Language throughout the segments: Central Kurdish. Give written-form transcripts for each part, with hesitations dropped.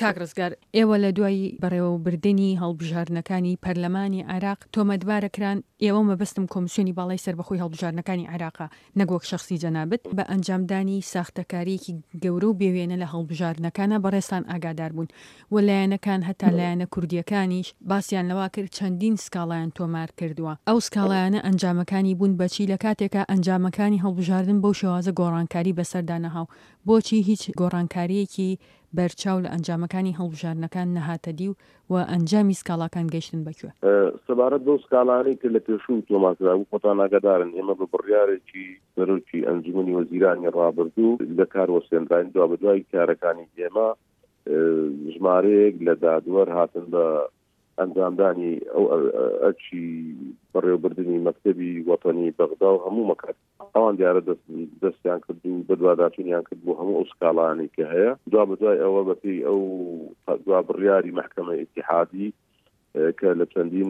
کاک ڕزگار ئێوە لە دوای بەڕێوەبردننی هەڵبژارنەکانی پەرلەمانی عێراق تۆمەتبارەکران ئێوە مەبەستم کۆمیسیۆنی باڵای سەربەخۆی هەڵبژارنەکانی عێراقا نەگوەک شەخصی جەنابەت بە ئەنجامدانی ساختەکاریەکی گەورە و بێوێنە لە هەڵبژارنەکانە بەڕێستان ئاگادار بوون و لایەنەکان هەتا لایەنە کوردیەکانیش باسییان لەوا کرد چەندین سکاڵایان تۆمار کردووە ئەو سکاڵایانە ئەنجامەکانی بوون بەچی لە کاتێکە ئەنجامەکانی هەڵبژاردن بەو شێوازە گۆڕانکاری بەسەردانەهاو بۆچی هیچ گۆڕانکاریەکی بەرچاو لە ئەنجامەکانی هەڵبژارنەکان نەهاتە دی و ئەنجامی سکاڵاکان گەیشتن بەکوێ سەبارەت بەو سکاڵانەی کە لە پێشوو تۆمارکرابوو خۆتان ئاگادارن ئێمە بە بڕیارێکی سەرۆکی ئەنجومەنی وەزیرانی ڕابردوو لە کاروەسێنراین دوا بە دوای کارەکانی ئێمە ژمارەیەک لە دادوەر هاتن بە ئەنجامدانی ئەو ئەرچی بەڕێوەبردننی مەکتەبی وەتەنی بەغدا و هەموو مەکات ئەوان دیارە دەستیان کرد و بەدواداچوونیان کرد بۆ هەموو ئەو سکاڵانەی کە هەیە دوا بەدوای ئەوە بەپێی ئەو دوا بڕیاری محکەمە ئیتیحادی کە لە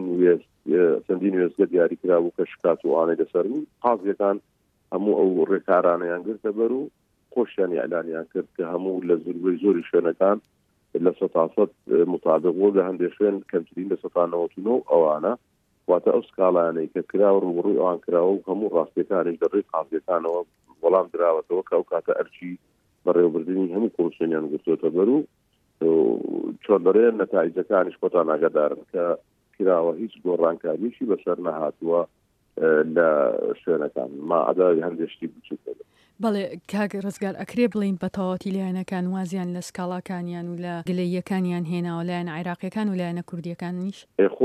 چەندین وێستگە دیاری کرابوو کە شکات و ئانەی لەسەرن قازیەکان هەموو ئەو ڕێکارانەیان گرتە بەر و خۆشیانی ئەلانیان کرد کە هەموو لە زۆری شوێنەکان لە 100% مطابق بۆ لە هەندێک شوێن کەمترین لە 99 ئەوانە واتە ئەو سکاڵانەی کە کراوە ڕوبڕووی ئەوان کراوە و هەموو ڕاستیەکانیش دەڕێی قازیەکانەوە وەڵام دراوەتەوە کە ئەو کاتە ئەرچی بەڕێوەبردننی هەموو کۆمیسیۆنیان گرتوۆتە بەر و چۆن بەرێن نەتایجەکانیش خۆتان ئاگادارن کە کراوە هیچ گۆڕانکاریشی بەسەر نەهاتووە لە شوێنەکان ما ئەدای هەندێشتی بچووک بەڵێ کاک ڕزگار ئەکرێ بڵین بە تەواوەتی لایەنەکان وازیان لە سکاڵاکانیان و لە گلەییەکانیان هێناوە لایەنە عێراقیەکان و لایەنە کوردیەکانیش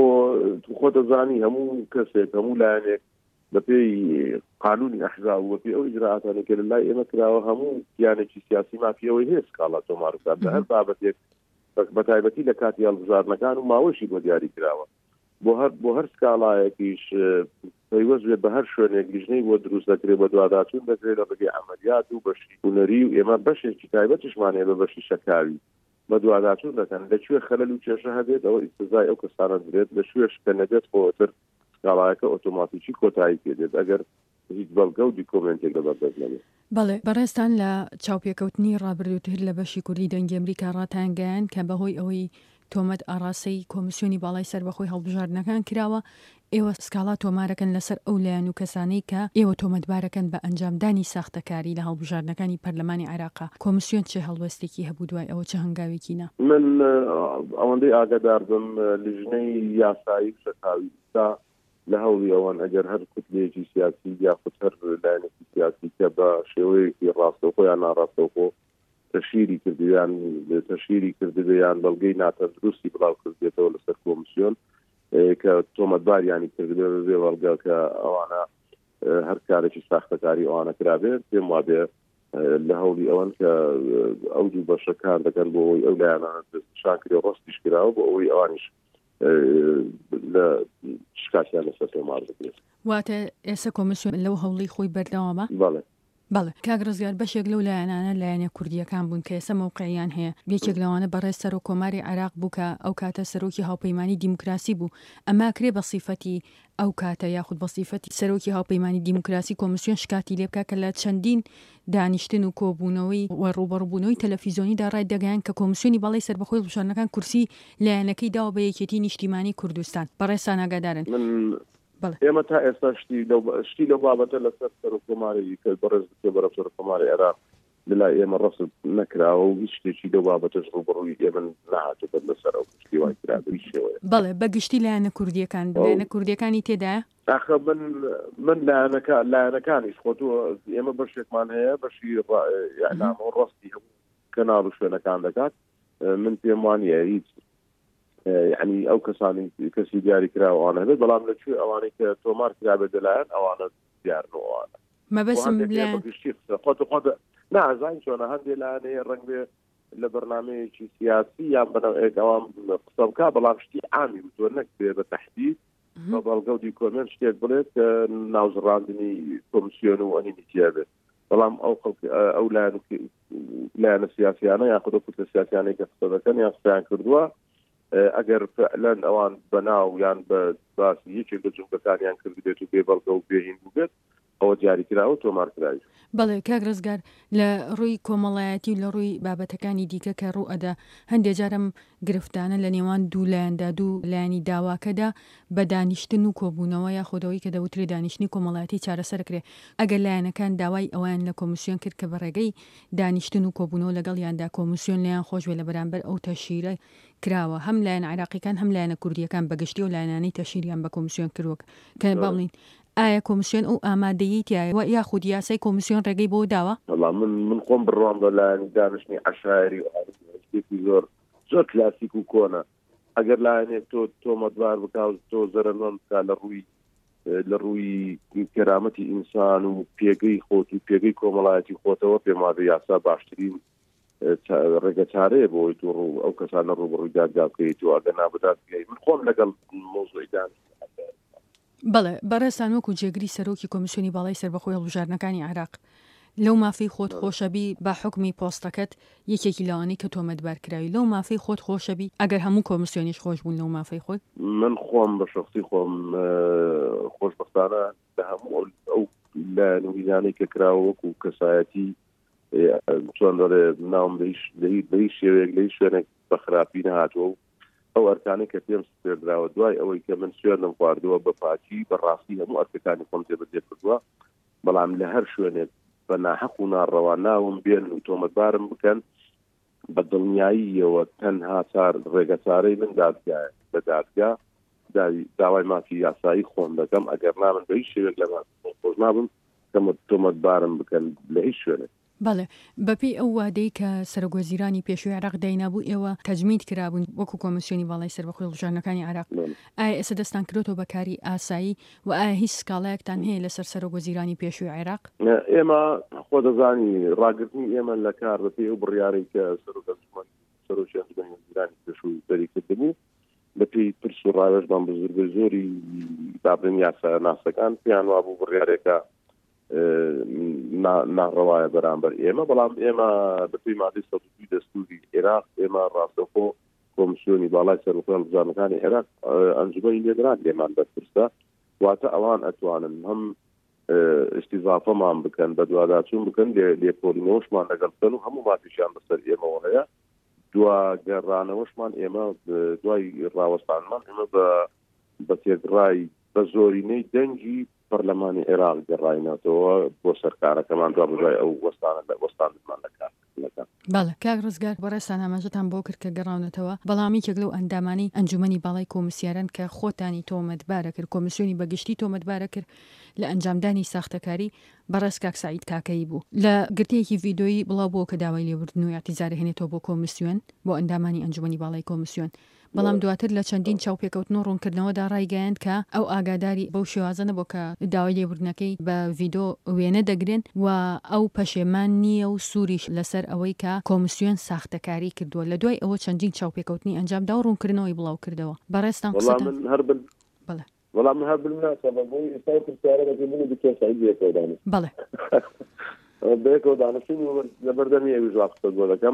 خۆ دەزانی هەموو کەسێک هەموو لایەنێک بەپێی قانونی ئەحزاب و بەپێی ئەو ئیجراعاتانێک کە لە لای ئێمە کراوە هەموو یانێکی سیاسی مافیەوەی هەیە سکاڵا تۆمارکرا بە هەر بابەتێک بەتایبەتی لە کاتی هەڵبژارنەکان و ماوەشی بۆ دیاری کراوە بۆ هەر سکاڵایەکیش پەیوەست بێت بە هەر شوێنێک لیژنەی بۆ دروست دەکرێت بە دوواداچوون دەکرێت لە بەگەی عەمەلیات و بەشی هونەری و ئێمە بەشێکی تایبەتیشمانەیە بە بەشی شەکاوی بە دوواداچوون دەکەن لەکوێ خەلەل و کێشە هەبێت ئەوە ئیستیزای ئەو کەسانە درێت لەکوێ شکە نەبێت خۆتر سکاڵایەکە ئۆتۆماتیکی کۆتایی پێدێت ئەگەر هیچ بەڵگە و دیکۆمنتێک لەبەردەست نەبێت. بەڵێ بەڕێستان لە چاوپێکەوتنی ڕابردووتر لە بەشی کوردی دەنگی ئەمریکا ڕاتانگەیان کە بەهۆی ئەوەی تۆمەت ئاڕاستەی کۆمیسیۆنی باڵای سەربەخۆی هەڵبژاردنەکان کراوە ئێوە سکاڵا تۆمارەکەن لەسەر ئەو لایەن و کەسانەی کە ئێوە تۆمەتبارەکەن بە ئەنجامدانی ساختەکاری لە هەڵبژاردنەکانی پەرلەمانی عێراقا کۆمیسیۆن چه هەڵوەستێکی هەبوو دوای ئەوە چه هەنگاوێکینە من ئەوەندەی ئاگادار بم لیژنەی یاسایی شەکاویستا لە هەوڵی ئەوان ئەگەر هەر کوتلێکی سیاسی یاخود هەر لایەنێکی سیاسی کە بە شێوەیەکی ڕاستەوخۆ یان ناڕاستەوخۆ تەشیری کردیان تەشیری کردیان بەڵگەی ناتەندروستی بڵاو کردێتەوە لەسەر کۆمیسیۆن کە تۆمەتباریانی کردبێ بێ بەڵگە کە ئەوانە هەر کارێکی ساختەکاری ئەوانە کرابێت پێم وابێ لە هەوڵی ئەوەن کە ئەو دوو بەشەکان دەکەن بۆ ئەوەی ئەو لایەنانە شانکری ڕۆستیش کراوە بۆ ئەوەی ئەوانیش لە شکاتیان لەسەر تۆمار بکرێت. واتە ئێستا کۆمیسیۆن لەو هەوڵی خۆی بەردەوامە؟ بەڵێ بەڵێ کاک ڕزگار بەشێک لەو لایەنانە لایەنە کوردیەکان بوون کە ئێستا مەوقعیان هەیە یەکێک لەوانە بەڕێز سەرۆک کۆماری عێراق بوو کە ئەو کاتە سەرۆکی هاوپەیمانی دیموکراسی بوو ئەما کرێ بە سیفەتی ئەو کاتە یاخود بە سیفەتی سەرۆکی هاوپەیمانی دیموکراسی کۆمیسیۆن شکاتی لێ بکات کە لە چەندین دانیشتن و کۆبوونەوەی و ڕوبەڕووبوونەوەی تەلەڤیزیۆنیدا ڕای دەگەیان کە کۆمیسیۆنی باڵای سەربەخۆی هەڵبژاردنەکان کورسی لایەنەکەی داوە بە یەکێتی نیشتیمانی کوردستان بەڕێستان ئاگادارن. ئێمە تا ئێستا شتی لەو بابەتە لەسەر سەرۆک کۆماری کە بەڕێز بکرێ بەرەو سەرۆک کۆماری عێراق لەلای ئێمە ڕەسم نەکراوە و هیچ شتێکی لەو بابەتەش ڕوبەڕووی ئێمە نەهاتووە لەسەر ئەو شتی وای کرابووی شێوەیە. بەڵێ بەگشتی لایەنە کوردیەکان لایەنە کوردیەکانی تێدایە؟ ئاخە من لایەنەکانیش خۆتووە ئێمە بەشێکمان هەیە بەشی ئەعلامە و ڕاستی هەموو کەناڵ و شوێنەکان دەکات من پێم وانییە هیچ یعنی ئەو کەسی دیاری کراوانە هەبێت بەڵام لەکوێ ئەوانەی کە تۆمار کرابێت لەلایەن ئەوانە دیارنەوەوانە مەبەسم خۆ نازان چۆنە هەندێک لایەنەیە ڕەنگ بێ لە بەرنامەیەکی سیاسی یان بەنەوەیەک ئەوان قسە بکا بەڵام شتی عامی وتۆ نەکرێ بە تەحدید بە بەڵگە و دیکۆمنت شتێک بڵێت کە ناوزڕاندنی کۆمیسیۆن و ئەنیتیا بێت بەڵام ئەو لایەنە سیاسیانە یاخود کوتلە سیاسیانەی کە قسە دەکەن یان قسەیان کردووە ئەگەر فعلەن ئەوان بەناو یان بە باسی یەکێک لە جومگەکانیان کردبێت و بێ بەڵگە و بێهین بووبێت ئەوە دیاریکراوە تۆمارکراوی. بەڵێ کاک ڕزگار لە ڕووی کۆمەڵایەتی و لە ڕووی بابەتەکانی دیکە کە ڕوو ئەدا هەندێک جارم گرفتانە لە نێوان دوو لایەندا دوو لایانی داواکەدا بە دانیشتن و کۆبوونەوە یا خۆدەوەی کە دەوترێ دانیشتنی کۆمەڵایەتی چارەسەرکرێ ئەگەر لایەنەکان داوای ئەویان لە کۆمیسیۆن کرد کە بەڕێگەی دانیشتن و کۆبوونەوە لەگەڵ یاندا کۆمیسیۆن لیان خۆشوێ لە بەرامبەر ئەو تەشیرە کراوە هەم لایەن عێراقیەکان هەم لایەنە کوردیەکان بەگشتی و لایەنانەی تەشیریان بە کۆمیسیۆن کردووە کە باڵین ئایا کۆمیسیۆن ئەو ئامادەیی تایە یاخود یاسای کۆمیسیۆن ڕێگەی بۆ داوە؟ من خۆم بڕوام بە لایەنی دانیشتنی عەشایری و زۆر کلاسیک و کۆنە ئەگەر لایەنێک تۆ تۆمەتبار بکاو تۆ زەرەنۆن بکا لە ڕووی کەرامەتی ئینسان و پێگەی خۆت و پێگەی کۆمەڵایەتی خۆتەوە پێمادە یاسا باشترین ڕێگە چارەیە بۆی تۆ ئەو کەسانە ڕوبڕووی دادگا بکەیت و ئەگەر نابدات بکەیت من خۆم لەگەڵ مۆزوعی دانیشت. بەڵێ بەڕێستان وەکو جێگری سەرۆکی کۆمیسیۆنی باڵای سەربەخۆی هەڵبژاردنەکانی عێراق لەو مافەی خۆت خۆشەبی با حکمی پۆستەکەت یەکێکی لەوانەی کە تۆمەتبار کراوی لەو مافەی خۆت خۆشەبی ئەگەر هەموو کۆمیسیۆنیش خۆش بوون لەو مافەی خۆت من خۆم بە شخصی خۆم خۆشبەختانە لە هەموو ئەو لە نویزانەی کە کراوە وەکو کەسایەتی چۆن دەڵێ ناوم لەی شێوەیەک لەی شوێنێک بە خراپی نەهاتوە و ئەو ئەرکانەی کە پێم سپێردراوە دوای ئەوەی کە من سوێندم خواردووە بە پاچی بەڕاستی هەموو ئەرکەکانی خۆم جێبەجێ کردووە بەڵام لە هەر شوێنێک بە ناحەق و ناڕەوا ناوم بێن و تۆمەتبارم بکەن بە دڵنیاییەوە تەنها ڕێگە چارەی من دادگایە بە دادگا داوای مافی یاسایی خۆم دەکەم ئەگەر نامن بە هیچ شێوێک لە خۆش نابم کە تۆمەتبارم بکەن لە هیچ شوێنێک. بەڵێ بەپێی ئەو وادەی کە سەرۆکوەزیرانی پێشووی عێراق داینابوو ئێوە تەجمید کرابوون وەکو کۆمیسیۆنی باڵای سەربەخۆی هەڵبژاردنەکانی عێراق ئایا ئێستا دەستان کردوتەوە بەکاری ئاسایی و ئایا هیچ سکاڵایەکتان هەیە لەسەر سەرۆکوەزیرانی پێشووی عێراق؟ ئێمە خۆ دەزانی ڕاگرتنی ئێمە لە کار بەپێی ئەو بڕیارەی کە سەرۆکی ئەنجومەنی وەزیرانی پێشووی دەری کردبوو بەپێی پرس و ڕاوێژمان بزرگە زۆری دابرین یاسا ناسەکان پێیان وابوو بڕیارێکە ناڕەوایە بەرامبەر ئێمە بەڵام ئێمە بەپێی مادەی 102 دەستوری عێراق ئێمە ڕاستەخۆ کۆمیسیۆنی باڵای سەربەخۆی هەڵبژاردنەکانی عێراق ئەنجومەنی لێدران لێمان بەرپرسە واتە ئەوان ئەتوانن هەم استیزافەمان بکەن بە دوواداچوون بکەن لێکۆڵینەوەشمان لەگەڵ بکەن و هەموو مافیشیان بەسەر ئێمەوە هەیە دوگەڕانەوەشمان ئێمە دوای ڕاوەستانمان ئێمە بە تێگڕای بە زۆرینەی دەنگی پەرلەمانی عێراق گەڕاینەوە بۆ سەرکارەکەمان دوا بەدوای ئەو وەستانمان لەکار. بەڵێ کاک ڕزگار بەڕێستان ئاماژەتان بۆ کرد کە گەڕاونەتەوە بەڵامی کێک لەو ئەندامانی ئەنجومەنی باڵای کۆمیسیاران کە خۆتانی تۆمەتبارە کرد کۆمیسیۆنی بەگشتی تۆمەتبارە کرد لە ئەنجامدانی ساختەکاری بەڕێز کاک سعید کاکەی بوو لە گرتەیەکی ڤیدۆیی بڵاو بۆ کە داوای لێبوردن و یاحتیزارە هێنێتەوە بۆ کۆمیسیۆن بۆ ئەندامانی ئەنجومەنی باڵای کۆمیسیۆن بەڵام دواتر لە چەندین چاوپێکەوتن و ڕوونکردنەوەدا ڕایگەیاند کە ئەو ئاگاداری بەو شێوازە نەبوو کە داوای لێبوردنەکەی بە ڤیدۆ وێنە دەگرن و ئەو پەشێمان نییە و سووریش لەسەر ئەوەی کە کۆمیسیۆن ساختەکاری کردووە لە دوای ئەوە چەندین چاوپێکەوتنی ئەنجامدا و ڕوونکردنەوەی بڵاو کردەوە بەڕێستان وەڵام هەر بالمناسبە بۆی ئێستا پرسیارەکەی من دکتۆر سعید بێکەوە دانیشت بەڵێ بێکەوە دانیشتن لە بەردەمی ئەویش واقعە بۆ دەکەم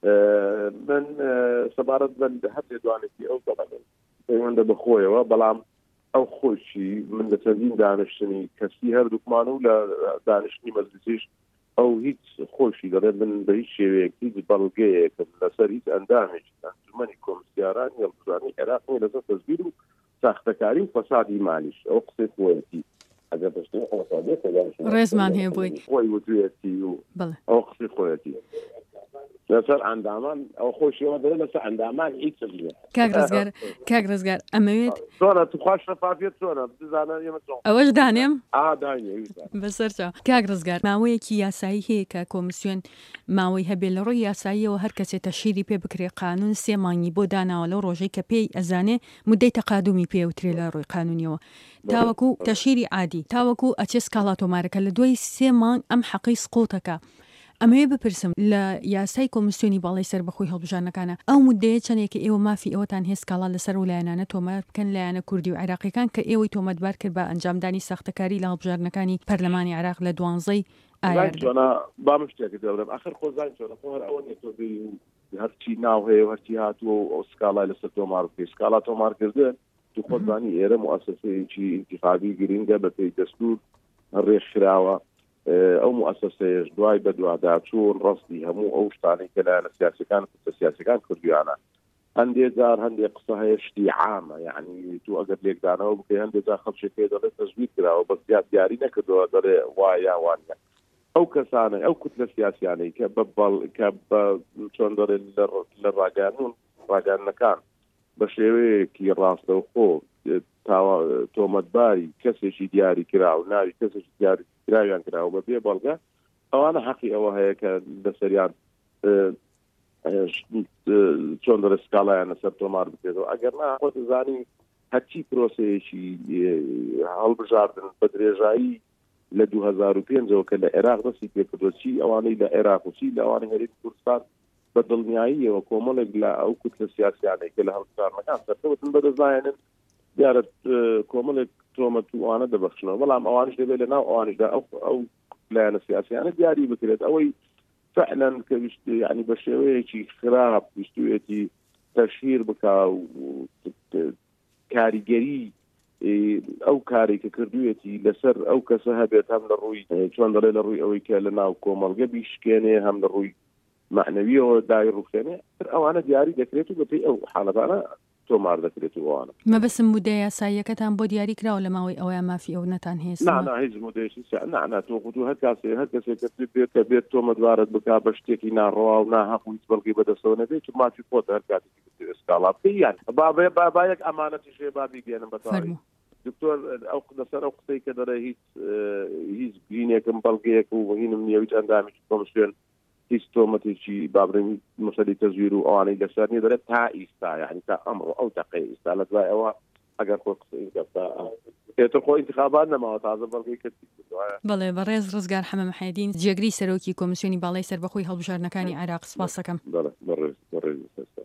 من سەبارەت بە هەر دوانێتی ئەو پەیوەندە بەخۆیەوە بەڵام ئەو خۆشی من لە چەندین دانیشتنی کەسی هەردووکمان و لە دانیشتنی مەجلیسیش ئەو هیچ خۆشی دەڵێت من بە هیچ شێوەیەک هیچ بەڵگەیەکم لەسەر هیچ ئەندامێکی ئەنجومەنی کۆمیسیارانی هەڵبژاردنی عێراق نییە لەسەر تەزبیر و ساختەکاری و فەسادی مالیش ئەو قسەی خۆیەتی ئەگەر بەشتەی ڕێزمان هەیە بۆی خۆی وتوێتی و ئەو قسەی خۆیەتی لەسەر ئەندامان ئەو خۆشیەوە دەڵێت لەسەر ئەندامان هیچ کاک ڕزگار ئەمەوێت چۆنە توخواش شەفافیت چۆنە بزانە ئێمە ئەوەش دانێم بەسەر کاک ڕزگار ماوەیەکی یاسایی هەیە کە کۆمیسیۆن ماوەی هەبێ لە ڕۆی یاساییەوە هەر کەسێت تەشیری پێ بکرێ قانون 3 مانگی بۆ داناوە لەو ڕۆژەی کە پێی ئەزانێ مدەی تەقادمی پێوترێ لە ڕۆی قانونیەوە تاوەکو تەشیری عادی تاوەکو ئەچێ سکاڵا تۆمارەکە لە دوای 3 مانگ ئەم حەقی سقوتەکە ئەمەوێ بپرسم لە یاسای کۆمیسیۆنی باڵای سەربەخۆی هەڵبژاردنەکانە ئەو مدەیە چەندێکە ئێوە مافی ئەوەتان هێز سکاڵا لەسەر و لایەنانە تۆمار بکەن لایەنە کوردی و عێراقیەکان کە ئێوەی تۆمەتبار کرد بە ئەنجامدانی ساختەکاری لە هەڵبژاردنەکانی پەرلەمانی عێراق لە 12 ئایار بام شتێکت دەڵێم ئاخر خۆزان چۆنە خۆ هەر ئەوە نێتۆبی هەرچی ناو هەیە و هەرچی هاتووە و ئەو سکاڵای لەسەر تۆمار بکەی سکاڵا تۆمارکردن تو خۆزانی ئێرە موسسەیەکی ئینتیخابی گرینگە بەپێی دەستور ڕێژکراوە ئەو مؤسسەیەش دوای بەدووادا چوون ڕستی هەموو ئەو شتانی کە لایەنە سیاسەکان سیاسەکان کردویانە. هەندێک جار هەندێک قسە هەیە شتی عامە، یعنی تو ئەگەر لێکدانەوە بکەی هەندێک جار خەڵکی پێ دەڵێت تەزویر کراوە بەس دیاری نەکردەوە دەڵێ وایە وانە. ئەو کەسانە ئەو کوتلە سیاسیانەی کە بە چۆن دەڵێن لە ڕاگەاندنەکان بە شێوەیەکی ڕاستەوخۆ تۆمەتباری کەسێکی دیاری کراوە ناوی کەسێکی دیاری کراویان کراوە بە بێ بەڵگە، ئەوانە حەقی ئەوە هەیە کە لەسەریان چۆن دەڵێ سکاڵایان لەسەر تۆمار بکرێتەوە. ئەگەر نا خۆت زانی هەرچی پرۆسەیەکی هەڵبژاردن بە درێژایی لە 2005ەوە کە لە عێراق دەستی پێکردوە چی ئەوانەی لە عێراق و چی لە ئەوانەی هەرێمی کوردستان بە دڵنیاییەوە کۆمەڵێک لە ئەو کوتلە سیاسیانەی کە لە هەڵبژاردنەکان سەرکەوتن بەدەستنایەنن دیارە کۆمەڵێک تۆمەتوانە دەبەخشنەوە، بەڵام ئەوانش دەبێت لە ناو ئەوانشدا ئەو لایەنە سیاسیانە دیاری بکرێت ئەوەی فعلا کە یعنی بە شێوەیەکی خراپ ویستوێتی تەشهیر بکا و کاریگەری ئەو کاری کە کردوێتی لەسەر ئەو کەسە هەبێت هەم لە ڕووی چۆن دەڵێ لە ڕووی ئەوەی کە لە ناو کۆمەڵگە بیشکێنێ هەم لە ڕووی معنەویەوە دای ڕوخێنێ ئەوانە دیاری دەکرێت و بەپێی ئەو حاڵەتانە تۆمار دەکرێت و ئەوانە. مەبەسم مودە یاساییەکەتان بۆ دیاری کراوە لە ماوەی ئەوەیە مافی ئەو نەتان هێست هیچ مودەیەکی تۆ هەر کەسێک بێت کە بێت تۆمەتبارەت بکا بە شتێکی ناڕەوا و ناحەق و هیچ بەڵگەی بەدەستەوە نەبێت و مافی خۆتە هەر کاتێکی ئسکاڵا بکەی یان بابەیەک ئەمانەتی شێ بابی گێنم بەتەواوی. دکتۆر ئەو لەسەر ئەو قسەی کە دەڵێ هیچ گرینێکم بەڵگەیەک و هینم نییە هیچ ئەندامێکی کۆمسیۆن هیچ تۆمەتێکی بابرین مەسەلەی تەزویر و ئەوانەی لەسەر نیە دەڵێت تا ئیستا یعنی تا ئەمڕۆ ئەو دەقەی ئیستا لە دوای ئەوە ئەگەر خۆ قسەی خۆ انتخابات نەماوە تازە بەڵگەی کەسی بەڵێ بەڕێز ڕزگار حەمەد محەممەدین جێگری سەرۆکی کۆمیسیۆنی باڵای سەربەخۆی هەڵبژاردنەکانی عێراق سپاس دەکەم. بەڕێز